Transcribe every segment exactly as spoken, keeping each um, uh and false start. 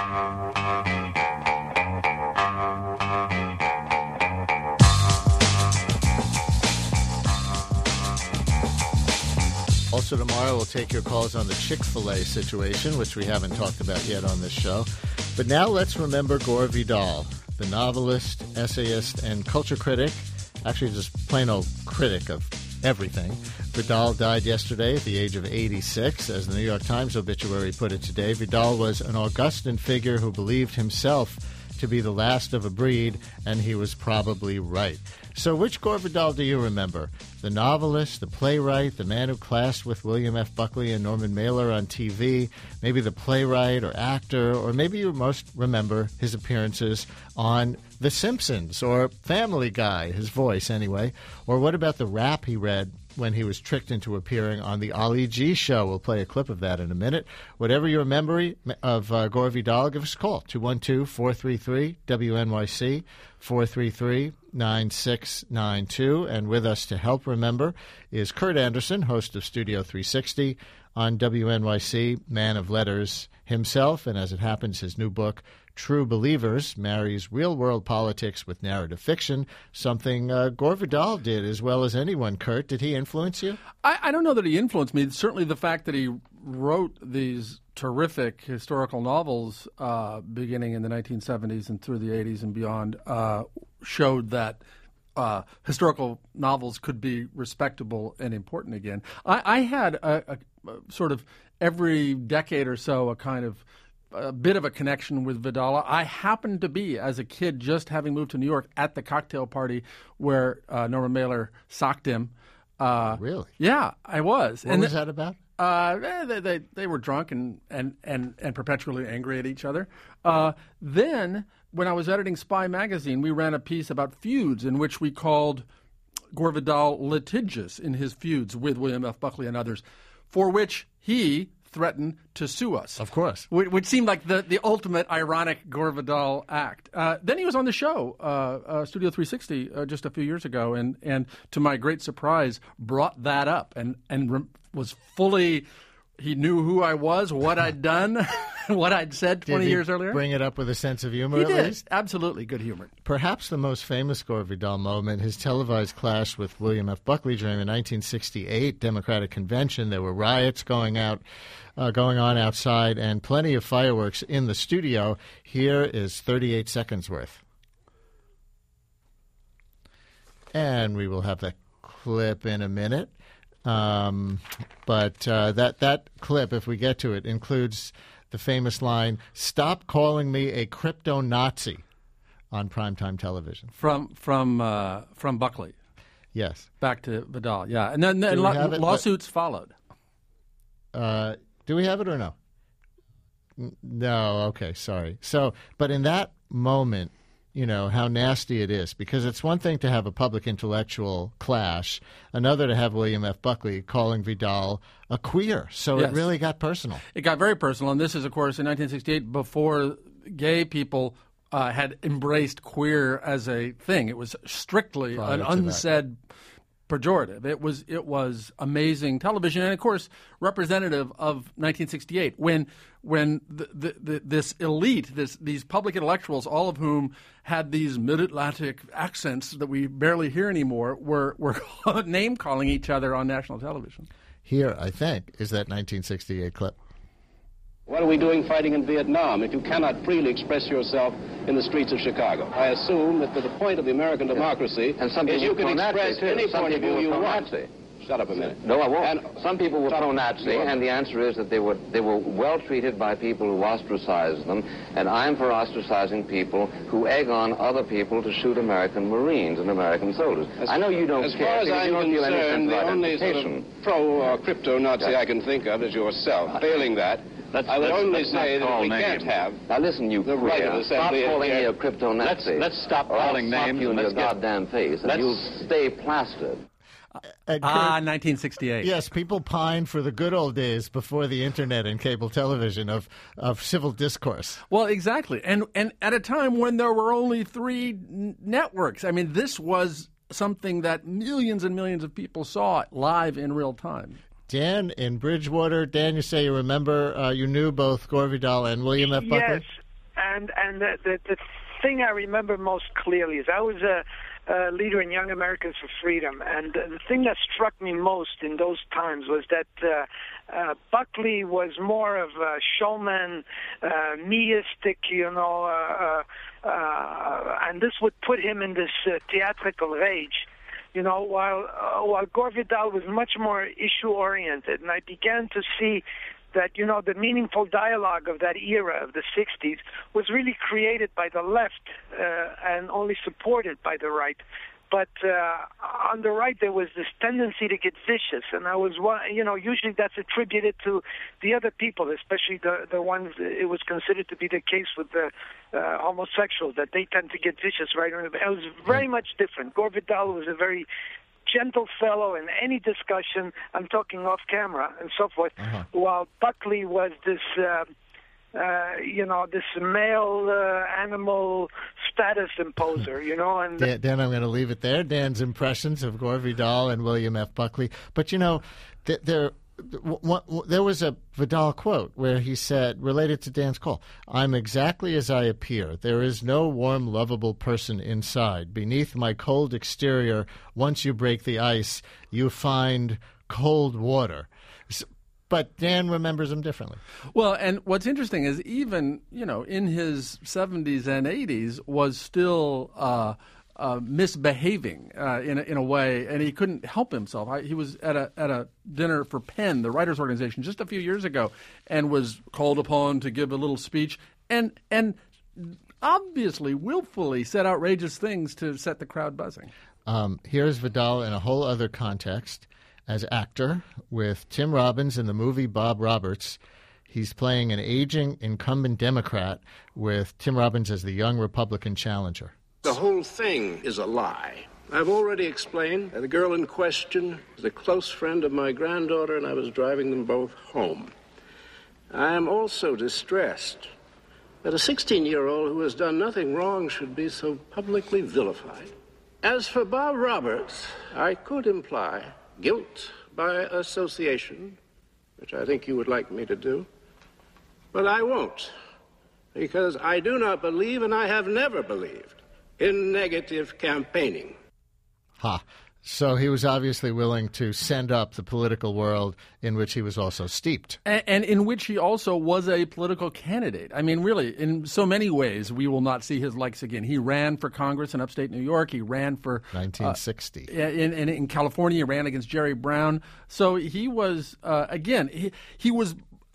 Also tomorrow, we'll take your calls on the Chick-fil-A situation, which we haven't talked about yet on this show. But now let's remember Gore Vidal, the novelist, essayist, and culture critic, actually just plain old critic of everything. Vidal died yesterday at the age of eighty-six. As the New York Times obituary put it today, Vidal was an Augustan figure who believed himself to be the last of a breed, and he was probably right. So which Gore Vidal do you remember? The novelist, the playwright, the man who clashed with William F. Buckley and Norman Mailer on T V, maybe the playwright or actor, or maybe you most remember his appearances on The Simpsons or Family Guy, his voice anyway. Or what about the rap he read when he was tricked into appearing on the Ali G Show? We'll play a clip of that in a minute. Whatever your memory of uh, Gore Vidal, give us a call, two one two, four three three, W N Y C, four three three, nine six nine two. And with us to help remember is Kurt Anderson, host of Studio three sixty on W N Y C, man of letters himself, and as it happens, his new book, True Believers, marries real-world politics with narrative fiction, something uh, Gore Vidal did as well as anyone. Kurt, did he influence you? I, I don't know that he influenced me. Certainly the fact that he wrote these terrific historical novels uh, beginning in the nineteen seventies and through the eighties and beyond uh, showed that uh, historical novels could be respectable and important again. I, I had a, a, a sort of every decade or so a kind of a bit of a connection with Vidal. I happened to be, as a kid, just having moved to New York, at the cocktail party where uh, Norman Mailer socked him. Uh, really? Yeah, I was. What and was th- that about? Uh, they, they they were drunk and, and, and, and perpetually angry at each other. Uh, then, when I was editing Spy Magazine, we ran a piece about feuds in which we called Gore Vidal litigious in his feuds with William F. Buckley and others, for which he threatened to sue us. Of course. Which, which seemed like the, the ultimate ironic Gore Vidal act. Uh, then he was on the show, uh, uh, Studio three sixty, uh, just a few years ago, and, and to my great surprise, brought that up and, and re- was fully, he knew who I was, what I'd done, what I'd said twenty Did he years earlier. Bring it up with a sense of humor He at did. least? Absolutely good humor. Perhaps the most famous Gore Vidal moment, his televised clash with William F. Buckley during the nineteen sixty-eight Democratic Convention. There were riots going out, uh, going on outside, and plenty of fireworks in the studio. Here is thirty-eight seconds worth. And we will have that clip in a minute. Um, but uh, that, that clip, if we get to it, includes the famous line, "Stop calling me a crypto-Nazi," on primetime television. From from uh, from Buckley. Yes. Back to Vidal, yeah. And then, then we lo- have it? lawsuits followed. Uh, do we have it or no? N- No, okay, sorry. So, but in that moment, you know, how nasty it is, because it's one thing to have a public intellectual clash, another to have William F. Buckley calling Vidal a queer. So Yes. it really got personal. It got very personal, and this is, of course, in nineteen sixty-eight, before gay people uh, had embraced queer as a thing. It was strictly Prior an to that. unsaid pejorative. It was it was amazing television, and of course, representative of nineteen sixty-eight, when when the, the, the, this elite, this these public intellectuals, all of whom had these mid-Atlantic accents that we barely hear anymore, were were name calling each other on national television. Here, I think, is that nineteen sixty-eight clip. What are we doing fighting in Vietnam if you cannot freely express yourself in the streets of Chicago? I assume that the point of the American democracy And some is people you can will express pro-Nazi, too. any Some point of people view you will want. pro-Nazi. Shut up a minute. No, I won't. And Some people were Stop. pro-Nazi, Sure. and the answer is that they were they were well treated by people who ostracized them, and I'm for ostracizing people who egg on other people to shoot American Marines and American soldiers. As, I know you don't as care far as because I'm you don't feel any sense concerned, of the only sort identification. of pro or crypto-Nazi Yeah. I can think of is yourself. Failing that, Let's- I would let's- only let's not say that call we names. can't have Now listen, you the right of queer. assembly Stop in calling here. me a crypto-Nazi. Let's- let's stop or I'll calling slap names you in and your let's get- goddamn face, and let's- you'll stay plastered. And Ah, Kurt, nineteen sixty-eight. yes, people pine for the good old days before the internet and cable television of, of civil discourse. Well, exactly, and and at a time when there were only three n- networks. I mean, this was something that millions and millions of people saw live in real time. Dan in Bridgewater. Dan, you say you remember, uh, you knew both Gore Vidal and William F. Buckley? Yes, and and the, the the thing I remember most clearly is I was a, a leader in Young Americans for Freedom, and the thing that struck me most in those times was that uh, uh, Buckley was more of a showman, uh, meistic, you know, uh, uh, and this would put him in this uh, theatrical rage. You know, while uh, while Gore Vidal was much more issue-oriented, and I began to see that, you know, the meaningful dialogue of that era of the sixties was really created by the left uh, and only supported by the right. But uh, on the right, there was this tendency to get vicious, and I was, you know, usually that's attributed to the other people, especially the the ones it was considered to be the case with the uh, homosexuals, that they tend to get vicious, right? It was very much different. Gore Vidal was a very gentle fellow in any discussion. I'm talking off camera and so forth. Uh-huh. While Buckley was this. Uh, Uh, you know, this male uh, animal status imposer, you know. And Dan, Dan, I'm going to leave it there. Dan's impressions of Gore Vidal and William F. Buckley. But, you know, th- there w- w- there was a Vidal quote where he said, related to Dan's call, "I'm exactly as I appear. There is no warm, lovable person inside. Beneath my cold exterior, once you break the ice, you find cold water." So, but Dan remembers him differently. Well, and what's interesting is even, you know, in his seventies and eighties was still uh, uh, misbehaving uh, in, a, in a way, and he couldn't help himself. I, he was at a at a dinner for Penn, the writers' organization, just a few years ago, and was called upon to give a little speech, and and obviously, willfully said outrageous things to set the crowd buzzing. Um, here's Vidal in a whole other context. As actor with Tim Robbins in the movie Bob Roberts. He's playing an aging incumbent Democrat with Tim Robbins as the young Republican challenger. The whole thing is a lie. I've already explained that the girl in question is a close friend of my granddaughter, and I was driving them both home. I am also distressed that a sixteen-year-old who has done nothing wrong should be so publicly vilified. As for Bob Roberts, I could imply guilt by association, which I think you would like me to do, but I won't, because I do not believe, and I have never believed, in negative campaigning. Ha. So he was obviously willing to send up the political world in which he was also steeped. And, and in which he also was a political candidate. I mean, really, in so many ways, we will not see his likes again. He ran for Congress in upstate New York. He ran for... nineteen sixty. Uh, in, in, in California, he ran against Jerry Brown. So he was, uh, again, he, he was...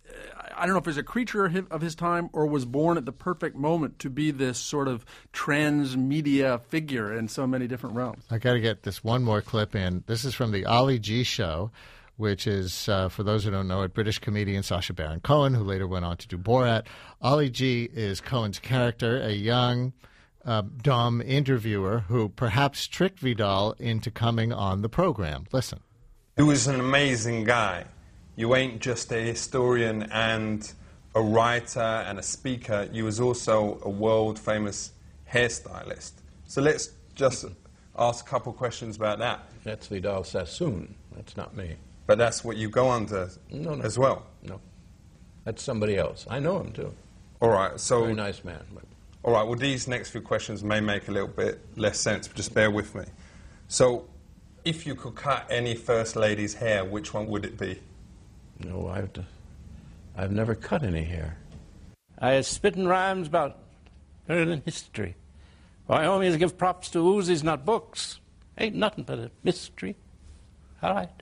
I don't know if he's a creature of his time or was born at the perfect moment to be this sort of transmedia figure in so many different realms. I got to get this one more clip in. This is from the Ali G Show, which is, uh, for those who don't know it, British comedian Sacha Baron Cohen, who later went on to do Borat. Ali G is Cohen's character, a young, uh, dumb interviewer who perhaps tricked Vidal into coming on the program. Listen. He was an amazing guy. You ain't just a historian and a writer and a speaker. You was also a world-famous hairstylist. So let's just ask a couple questions about that. That's Vidal Sassoon. That's not me. But that's what you go under no, no, as well? No. That's somebody else. I know him, too. All right, so... Very nice man. But... All right, well, these next few questions may make a little bit less sense, but just bear with me. So, if you could cut any First Lady's hair, which one would it be? No, I've, I've never cut any hair. I spit in rhymes about learning history. I always give props to Uzis, not books. Ain't nothing but a mystery. All right.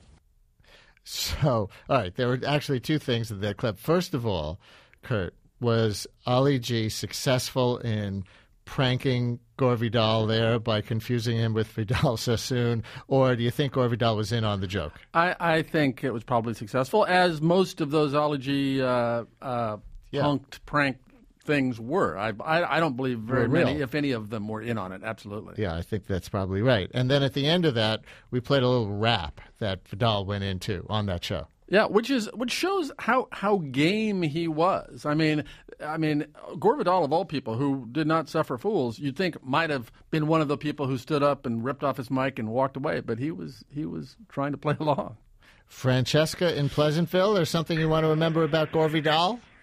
So, all right, there were actually two things in that clip. First of all, Kurt, was Ali G successful in pranking Gore Vidal there by confusing him with Vidal Sassoon, or do you think Gore Vidal was in on the joke? I, I think it was probably successful, as most of those Ali G uh, uh, yeah. punked prank things were. I, I, I don't believe very Were many, real. if any of them, were in on it. Absolutely. Yeah, I think that's probably right. And then at the end of that, we played a little rap that Vidal went into on that show. Yeah, which is which shows how, how game he was. I mean, I mean, Gore Vidal, of all people, who did not suffer fools, you'd think might have been one of the people who stood up and ripped off his mic and walked away. But he was he was trying to play along. Francesca in Pleasantville, there's something you want to remember about Gore Vidal?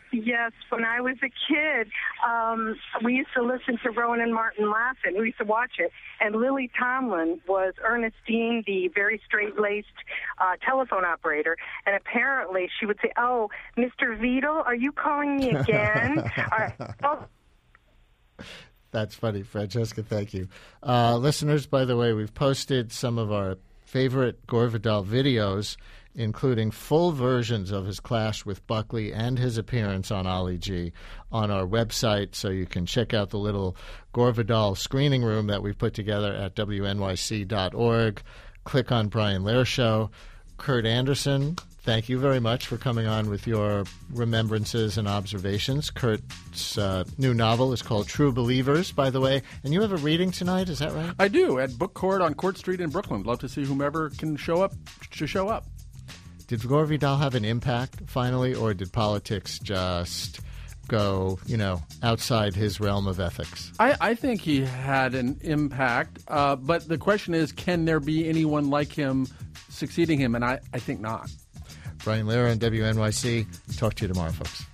Yes, when I was a kid, um, we used to listen to Rowan and Martin Laughing. We used to watch it. And Lily Tomlin was Ernestine, the very straight-laced uh, telephone operator. And apparently she would say, oh, Mister Vidal, are you calling me again? uh, oh. That's funny, Francesca. Thank you. Uh, listeners, by the way, we've posted some of our favorite Gore Vidal videos, including full versions of his clash with Buckley and his appearance on Ali G on our website, so you can check out the little Gore Vidal screening room that we've put together at W N Y C dot org. Click on Brian Lehrer Show. Kurt Anderson, thank you very much for coming on with your remembrances and observations. Kurt's uh, new novel is called True Believers, by the way. And you have a reading tonight, is that right? I do, at Book Court on Court Street in Brooklyn. Love to see whomever can show up to show up. Did Gore Vidal have an impact, finally, or did politics just go, you know, outside his realm of ethics? I, I think he had an impact, uh, but the question is, can there be anyone like him succeeding him? And I, I think not. Brian Lehrer on W N Y C. Talk to you tomorrow, folks.